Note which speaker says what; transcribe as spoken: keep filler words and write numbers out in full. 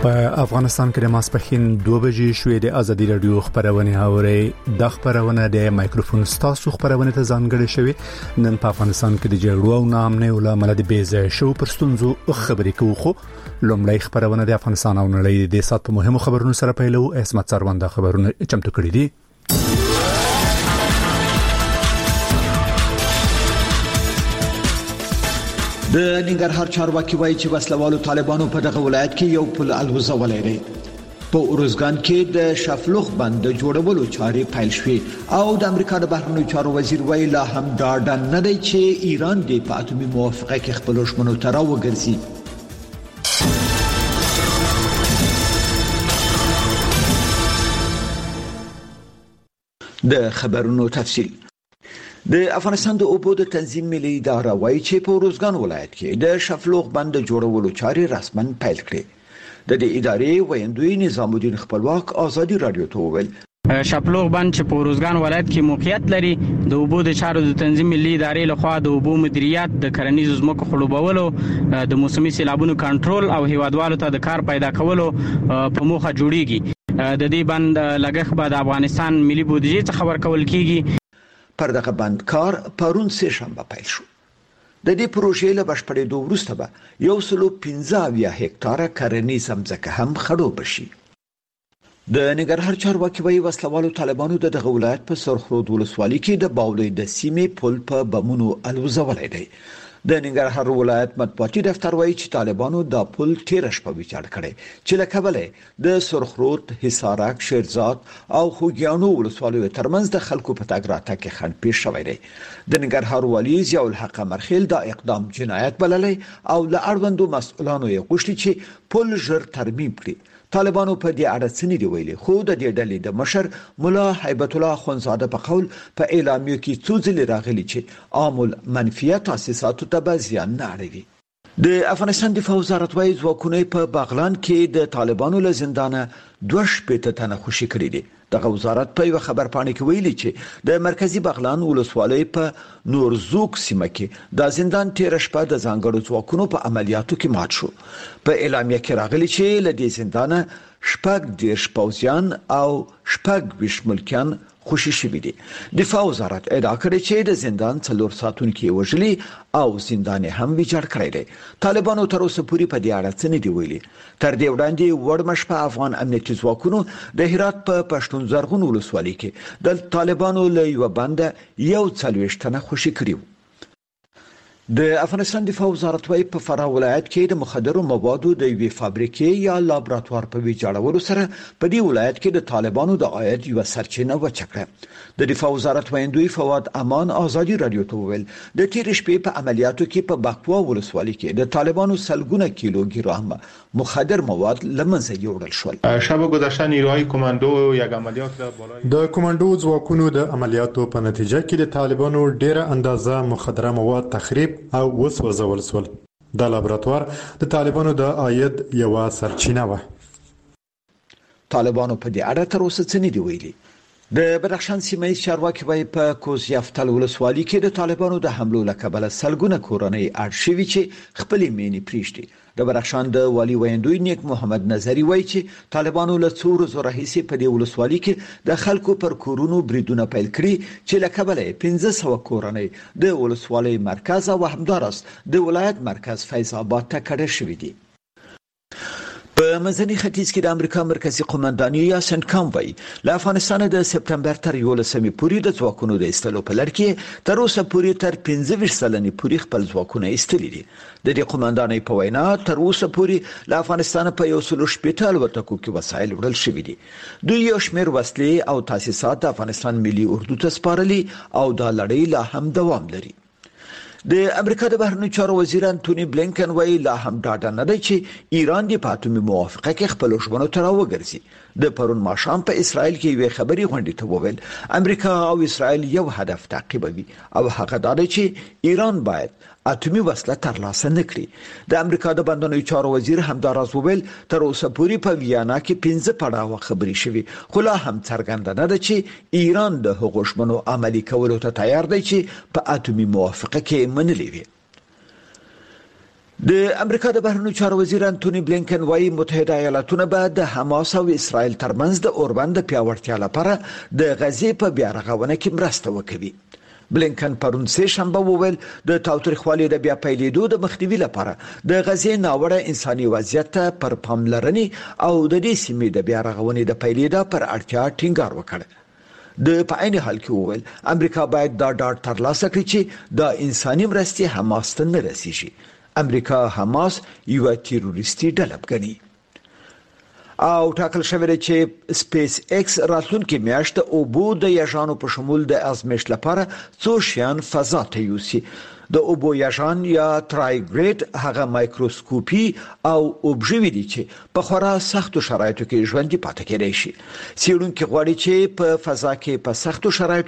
Speaker 1: په افغانستان کې د ماسپښین دوه بجې شوې د ازادي رادیو خبرونه اوري د خبرونه د مایکروفون ستاسو خبرونه ته ځانګړې شوی نن په افغانستان کې د جګړو او نامنې ولامل د بیزه شو پرستونزو خبرې کوو خو لومړی خبرونه د افغانستان او نړۍ د سات په مهمو خبرونو سره پیلو اسمت سروند خبرونه چمتو کړی دي
Speaker 2: د ننګرهار چارواکي وایي چې وسلوالو طالبانو په دغه ولایت کې یو پل الوزولای دی په اورزګان کې د شفلوخ بند جوړولو چارې پیل شوې او د امریکا د بهرنیو چارو وزیر وایي لا هم ډاډه نه دی چې ایران د په اتمي موافقه کې خپل شمنو تر وګرځي د خبرونو تفصیل د افغانستان د اوبو د تنظیم ملي اداره وایي چې په اورزګان ولایت کې د شفلوخ بند جوړولو چارې رسماً پیل کړې د دې ادارې ویاندوی نظام الدین خپلواک ازادي رادیو ته وویل
Speaker 3: شفلوخ بند چې په اورزګان ولایت کې موقعیت لري د اوبو د چارو د تنظیم ملي ادارې لخوا د اوبو مدیریت د کرنیزو ځمکو خړوبولو د موسمي سیلابونو کنټرول او هیوادوالو ته د کار پیدا کولو په موخه جوړیږي د دې بند لګښت به د افغانستان ملي بودیجې څخه ورکول کیږي
Speaker 2: پر دغه بند کار پرون سه شنبه پیل شو د دې پروژې له بشپړېدو وروسته به یو سلو پنځه اویا هکتاره کرنیز ځمکه هم خړوب شي د ننګرهار چارواکي وایي وسلوالو طالبانو د دغه ولایت په سرخرود ولسوالۍ کې د باولې د سیمې پل په بمونو الوزولای دی د ننګرهار ولایت مطبوعاتي دفتر وایي چې طالبانو د پل تیر شپه ویجاړ کړي چې له کبله د سرخرود حصارک شیرزاد او خوګیانو ولسوالیو ترمنځ د خلکو په تګ راتګ کې خنډ پیښ شوی دی د ننګرهار والي ضیاء الحق مرخیل دا اقدام جنایت بللی او له اړوندو مسؤلانو یې غوښتي چې پل ژر ترمیم کړي طالبانو په دې اړه څه نه دی ویلي خو د دې ډلې د مشر مولا هیبت الله خونزاده په قول په اعلامیه کې څو ځلې راغلي چې عامل منفیه تاسیساتو ته به زیان نه اړوي د افغانستان دفاع وزارت وايي ځواکونه په بغلان کې د طالبانو له زندانه دوه شپېته تنه خوشي کړي دي دغه وزارت په یو خبر پاڼه کې ویلي چې د مرکزی بغلان ولسوالۍ په نورزوک سیمه کې د زندان تیر شپه د ځانګړو ځواکونو په عملیاتو کې مات شو په اعلامیه کې راغلي چې له دې زندانه شپږ دیرش پوځیان او شپږ ویشت ملکیان خوشي شوي دي دفاع وزارت ادعا کړې چې د زندان څلور ساتونکي وژلي او زندان هم ویجاړ کړی دی طالبانو تر اوسه پورې په دې اړه څه نه دی ویلي تر دې وړاندې وړمش په افغان امنیتي ځواکونو د هرات په پښتون زرغون ولسوالۍ کې د طالبانو له یو بنده یو څلوېښت تنه خوشي کړي د افغانستان دفاع وزارت وايي په فراه ولایت کې د مخدرو موادو د یوې فابریکې یا لابراتوار په ویجاړولو سره په دې ولایت کې د طالبانو د عاید یو سرچینه وچکړه د دفاع وزارت ویاندوی فواد امان ازادي رادیو ته ویل د تیر شپې په عملیاتو کې په بقوا ولسوالۍ کې د طالبانو سلګونه کیلو ګرام مخدر مواد لمنځه یوړل شول
Speaker 4: شب گذشته نیروهای کماندو یک عملیات بالای
Speaker 5: د کماندو ځواکونو د عملیاتو په نتیجه کې د طالبانو ډیره اندازه مخدره مواد تخریب او وسوځول شول د لابراتوار د طالبانو د عاید یو سرچینه و
Speaker 2: طالبانو په دې اړه تر اوسه څه نه دی ویلي د بدخشان سیمه چارواکي وایي په کوزیافتل ولسوالۍ کې د طالبانو د حملو له کبله سلګونه کورنۍ اړ شوي چې خپلې مینې پریږدي د بدخشان د والی ویاندوی نیک محمد نظری وایي چې طالبانو له څو ورځو راهیسې په دې ولسوالۍ کې د خلکو پر کورونو بریدونه پیل کړي چې له کبله پنځه سوه کورنۍ د ولسوالۍ مرکز او همدارس د ولایت مرکز فیض آباد ته کډه شوي دي په منځني ختیځ کې د امریکا مرکزی قومندانۍ یا سنټکام وایي له افغانستان د سپتمبر تر یولسمې پورې د ځواکونو د ایستلو په لړ کې تر اوسه پورې تر پنځه ویشت سلنې پورې خپل ځواکونه ایستلي دي د دې قومندانۍ په وینا تر اوسه پورې له افغانستان په یو سل شپېته الوتکو کې وسایل وړل شوي دي دوی یو شمېر وسلې او تاسیسات د افغانستان ملي اردو ته سپارلي او دا لړۍ لا هم دوام لري د امریکا د بهرنیو چارو وزیر انټونی بلینکن وایي لا هم ډاډه نه دی چې ایران د اتمي موافقه کې خپل ژمنو ته راوګرځي د پرون ماښام په اسرائیل کې یوې خبري غونډې ته وویل امریکا او اسرائیل یو هدف تعقیبوي او هغه دا دی چې ایران باید اتمي وسله ترلاسه نکړي د امریکا د بهرنیو چارو وزیر همداراز وویل تر اوسه پورې په ویانا کې پنځه پړاوه خبري شوي خو لا هم څرګنده نه ده چې ایران د هغو ژمنو عملي کولو ته تیار دی چې په اتمي موافقه کې منلې وي د امریکا د بهرنیو چارو وزیر انټونی بلینکن وايي متحده ایالاتونه به د حماس او اسرائیل ترمنځ د اوربند پیاوړتیا لپاره د غزې په بیا رغونه کې مرسته وکړي. بلینکن پرون سه شنبه وویل د تاوتریخوالي د بیا پیلېدو د مخنیوي لپاره د غزې ناوړه انساني وضعیت ته پر پاملرنې او د دې سیمې د بیا رغونې د پیلېدا پر اړتیا ټینګار وکړ. د په عین حال کې وویل امریکا باید دا ډاډ ترلاسه کړي چې د انساني مرستې حماس ته نه رسیږي. امریکا حماس یو تیروریستي ډله ګڼي. او ټاکل شوی دی چې سپیس ایکس راتلونکي میاشت او بو د یاژانو په شمول د ازمېښت لپاره څو شیان فضا ته یوسي. د اوبو یاژان یا ترایګریډ هغه مایکروسکوپي او اوبژوي دي چې په خورا سختو شرایطو کې ژوند پاتې کېدای شي. څېړونکي غواړي چې په فضا کې په سختو شرایطو